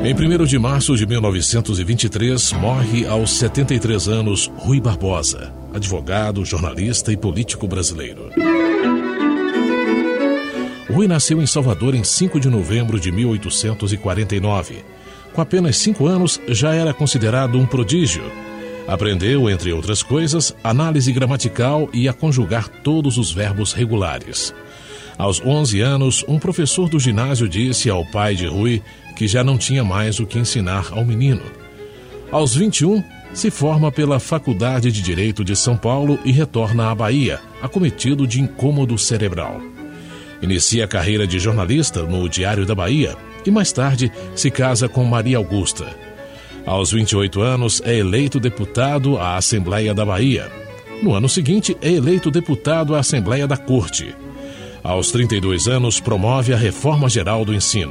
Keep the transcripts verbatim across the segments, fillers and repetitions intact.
Em primeiro de março de mil novecentos e vinte e três, morre aos setenta e três anos Rui Barbosa, advogado, jornalista e político brasileiro. Rui nasceu em Salvador em cinco de novembro de mil oitocentos e quarenta e nove. Com apenas cinco anos, já era considerado um prodígio. Aprendeu, entre outras coisas, análise gramatical e a conjugar todos os verbos regulares. Aos onze anos, um professor do ginásio disse ao pai de Rui que já não tinha mais o que ensinar ao menino. Aos vinte e um, se forma pela Faculdade de Direito de São Paulo e retorna à Bahia, acometido de incômodo cerebral. Inicia a carreira de jornalista no Diário da Bahia e mais tarde se casa com Maria Augusta. Aos vinte e oito anos é eleito deputado à Assembleia da Bahia. No ano seguinte é eleito deputado à Assembleia da Corte. Aos trinta e dois anos promove a Reforma Geral do Ensino.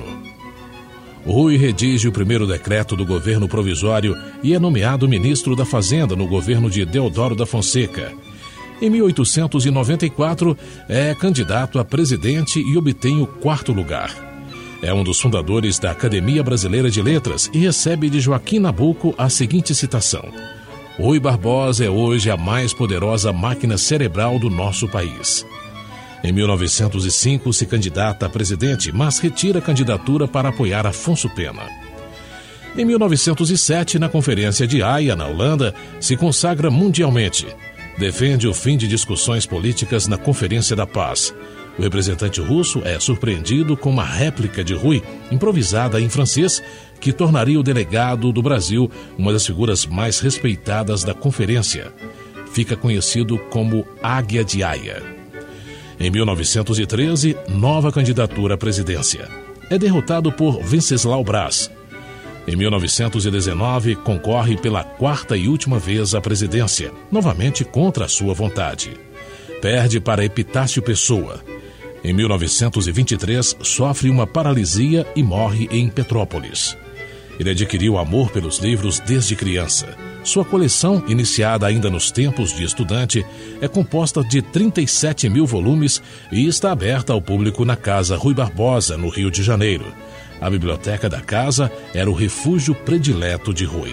Rui redige o primeiro decreto do governo provisório e é nomeado ministro da Fazenda no governo de Deodoro da Fonseca. Em mil oitocentos e noventa e quatro, é candidato a presidente e obtém o quarto lugar. É um dos fundadores da Academia Brasileira de Letras e recebe de Joaquim Nabuco a seguinte citação: Rui Barbosa é hoje a mais poderosa máquina cerebral do nosso país. Em mil novecentos e cinco, se candidata a presidente, mas retira a candidatura para apoiar Afonso Pena. Em mil novecentos e sete, na Conferência de Haia, na Holanda, se consagra mundialmente. Defende o fim de discussões políticas na Conferência da Paz. O representante russo é surpreendido com uma réplica de Rui, improvisada em francês, que tornaria o delegado do Brasil uma das figuras mais respeitadas da conferência. Fica conhecido como Águia de Haia. Em mil novecentos e treze, nova candidatura à presidência. É derrotado por Venceslau Braz. Em mil novecentos e dezenove, concorre pela quarta e última vez à presidência, novamente contra a sua vontade. Perde para Epitácio Pessoa. Em mil novecentos e vinte e três, sofre uma paralisia e morre em Petrópolis. Ele adquiriu amor pelos livros desde criança. Sua coleção, iniciada ainda nos tempos de estudante, é composta de trinta e sete mil volumes e está aberta ao público na Casa Rui Barbosa, no Rio de Janeiro. A biblioteca da casa era o refúgio predileto de Rui.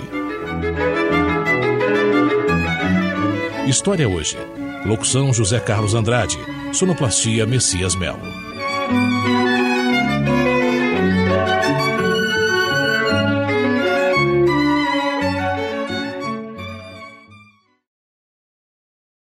História hoje. Locução José Carlos Andrade. Sonoplastia Messias Melo.